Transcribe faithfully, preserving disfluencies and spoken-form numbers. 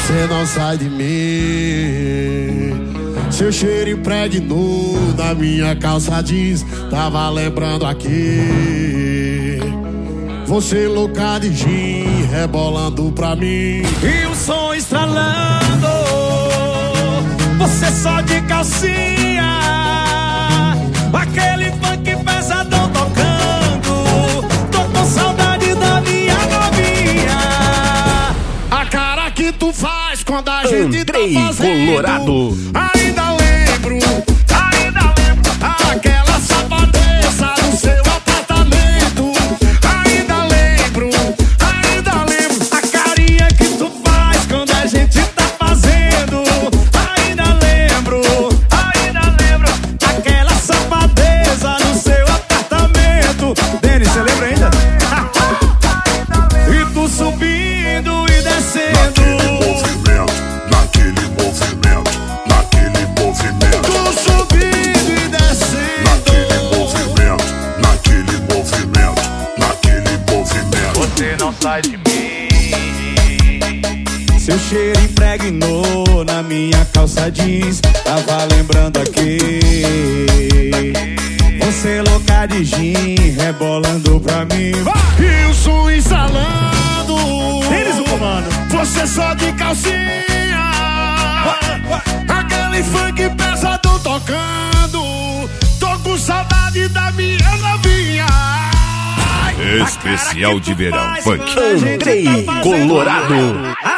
Você não sai de mim. Seu cheiro impregnou na minha calça jeans. Tava lembrando aqui. Você louca de gin, rebolando pra mim. E o som estralando. Você só de calcinha. Aquele funk pesadão tocando. Tô com saudade da minha novinha. A cara que tu faz quando a gente Andrei tá fazendo. Colorado. Ainda lembro, ainda lembro aquela safadeza no seu apartamento. Ainda lembro, ainda lembro a carinha que tu faz quando a gente tá fazendo. Ainda lembro, ainda lembro aquela safadeza no seu apartamento. Denis, você lembra ainda? E tu subindo e descendo. Naquele movimento, naquele movimento, Tu subindo e descendo. naquele movimento, naquele movimento, naquele movimento. Você não sai de mim. Seu cheiro impregnou na minha calça jeans. Tava lembrando aqui. Você louca de gin, rebolando pra mim. E o som instalando. Denis, o comando. Você só de calcinha. Aquele funk pesadão tocando. Tô com saudade da minha novinha. Especial de verão, funk. Andrei Colorado.